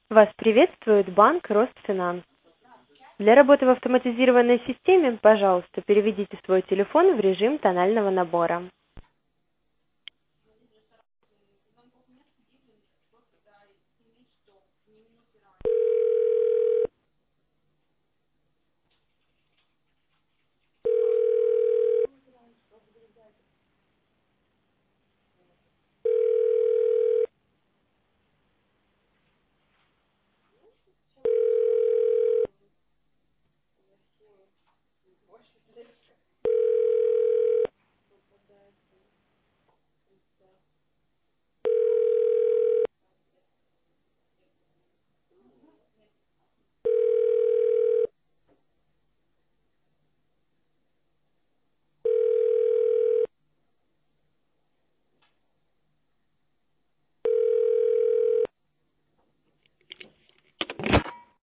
Вас приветствует банк Ростфинанс. Для работы в автоматизированной системе, пожалуйста, переведите свой телефон в режим тонального набора.